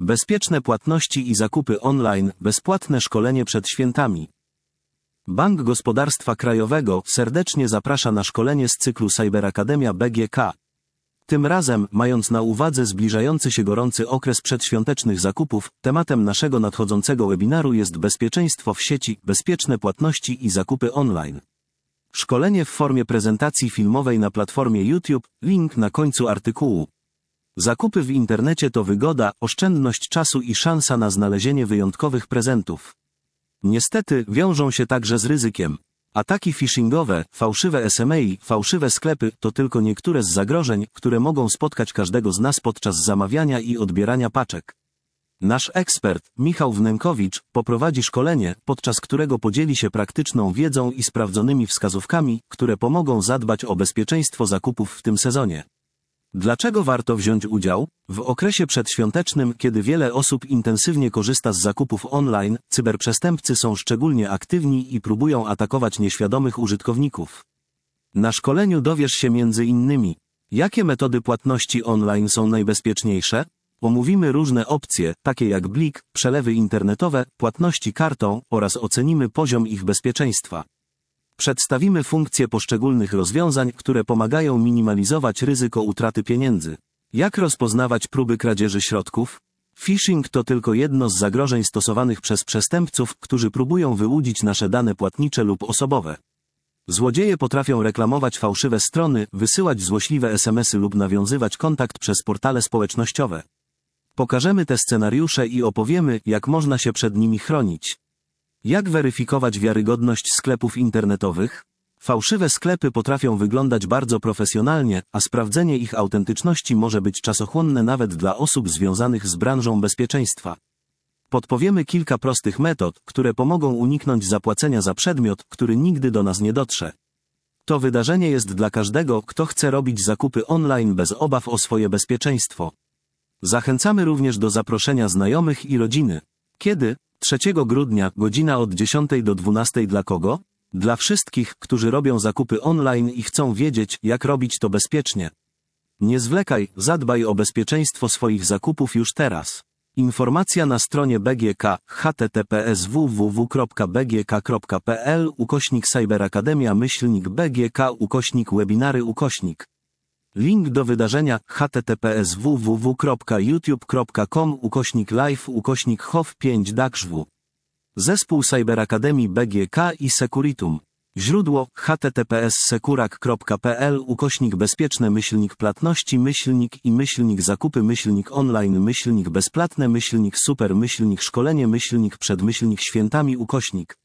Bezpieczne płatności i zakupy online, bezpłatne szkolenie przed świętami. Bank Gospodarstwa Krajowego serdecznie zaprasza na szkolenie z cyklu Cyberakademia BGK. Tym razem, mając na uwadze zbliżający się gorący okres przedświątecznych zakupów, tematem naszego nadchodzącego webinaru jest bezpieczeństwo w sieci, bezpieczne płatności i zakupy online. Szkolenie w formie prezentacji filmowej na platformie YouTube, link na końcu artykułu. Zakupy w internecie to wygoda, oszczędność czasu i szansa na znalezienie wyjątkowych prezentów. Niestety, wiążą się także z ryzykiem. Ataki phishingowe, fałszywe SMS-y, fałszywe sklepy to tylko niektóre z zagrożeń, które mogą spotkać każdego z nas podczas zamawiania i odbierania paczek. Nasz ekspert, Michał Wnękowicz, poprowadzi szkolenie, podczas którego podzieli się praktyczną wiedzą i sprawdzonymi wskazówkami, które pomogą zadbać o bezpieczeństwo zakupów w tym sezonie. Dlaczego warto wziąć udział? W okresie przedświątecznym, kiedy wiele osób intensywnie korzysta z zakupów online, cyberprzestępcy są szczególnie aktywni i próbują atakować nieświadomych użytkowników. Na szkoleniu dowiesz się m.in. jakie metody płatności online są najbezpieczniejsze? Omówimy różne opcje, takie jak blik, przelewy internetowe, płatności kartą oraz ocenimy poziom ich bezpieczeństwa. Przedstawimy funkcje poszczególnych rozwiązań, które pomagają minimalizować ryzyko utraty pieniędzy. Jak rozpoznawać próby kradzieży środków? Phishing to tylko jedno z zagrożeń stosowanych przez przestępców, którzy próbują wyłudzić nasze dane płatnicze lub osobowe. Złodzieje potrafią reklamować fałszywe strony, wysyłać złośliwe SMS-y lub nawiązywać kontakt przez portale społecznościowe. Pokażemy te scenariusze i opowiemy, jak można się przed nimi chronić. Jak weryfikować wiarygodność sklepów internetowych? Fałszywe sklepy potrafią wyglądać bardzo profesjonalnie, a sprawdzenie ich autentyczności może być czasochłonne nawet dla osób związanych z branżą bezpieczeństwa. Podpowiemy kilka prostych metod, które pomogą uniknąć zapłacenia za przedmiot, który nigdy do nas nie dotrze. To wydarzenie jest dla każdego, kto chce robić zakupy online bez obaw o swoje bezpieczeństwo. Zachęcamy również do zaproszenia znajomych i rodziny. Kiedy? 3 grudnia, godzina od 10 do 12 dla kogo? Dla wszystkich, którzy robią zakupy online i chcą wiedzieć, jak robić to bezpiecznie. Nie zwlekaj, zadbaj o bezpieczeństwo swoich zakupów już teraz. Informacja na stronie BGK, https www.bgk.pl/cyberakademia/BGK/webinary/. Link do wydarzenia https www.youtube.com/live/hof5-w. Zespół Cyberakademii BGK i Securitum. Źródło https://sekurak.pl/płatności-i-zakupy-online-super-szkolenie-przed świętami.